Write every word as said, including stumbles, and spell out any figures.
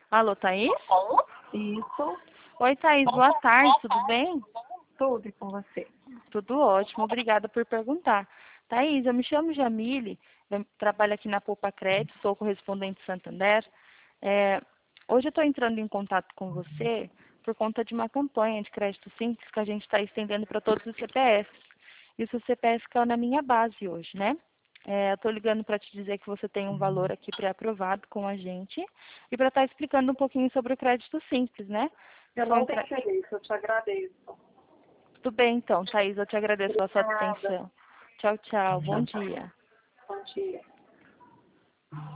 Alô, Thaís? Isso, Oi, Thaís, boa tarde, tudo bem? tudo e com você. Tudo ótimo, obrigada por perguntar. Thaís, eu me chamo Jamile, eu trabalho aqui na Poupa Crédito, sou correspondente Santander. É, hoje eu estou entrando em contato com você por conta de uma campanha de crédito simples que a gente está estendendo para todos os C P Fs. E o seu C P F caiu na minha base hoje, né? É, eu estou ligando para te dizer que você tem um valor aqui pré-aprovado com a gente e para estar explicando um pouquinho sobre o crédito simples, né? Eu São não tenho cre- interesse, eu te agradeço. Tudo bem, então, Thaís, eu te agradeço a sua Obrigada. atenção. Tchau, tchau. Bom dia. Bom dia.